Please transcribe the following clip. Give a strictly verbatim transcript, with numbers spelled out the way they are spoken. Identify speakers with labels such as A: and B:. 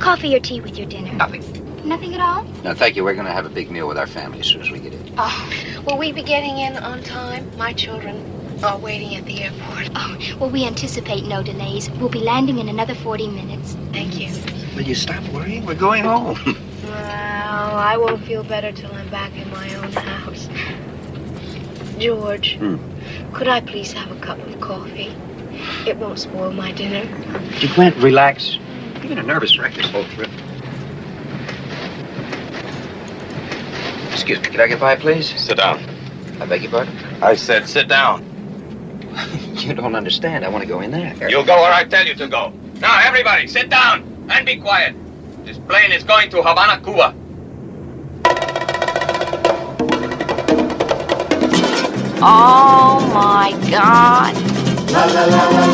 A: Coffee or tea with your dinner?
B: Nothing.
A: Nothing at all?
B: No, thank you. We're going to have a big meal with our family as soon as we get in.
A: Oh.
C: Will we be getting in on time? My children are waiting at the airport.
A: Oh, well, we anticipate no delays. We'll be landing in another forty minutes.
C: Thank you.
B: Will you stop worrying? We're going home.
C: Well, I won't feel better till I'm back in my own house. George,
B: Hmm.
C: could I please have a cup of coffee? It won't spoil my dinner.
B: DeQuint, relax. You've been a nervous wreck this whole trip. Excuse me, can I get by, please?
D: Sit down.
B: I beg your pardon?
D: I said sit down.
B: You don't understand. I want to go in there.
D: You go where I tell you to go. Now, everybody, sit down and be quiet. This plane is going to Havana, Cuba.
E: Oh, my God.
F: La la la la.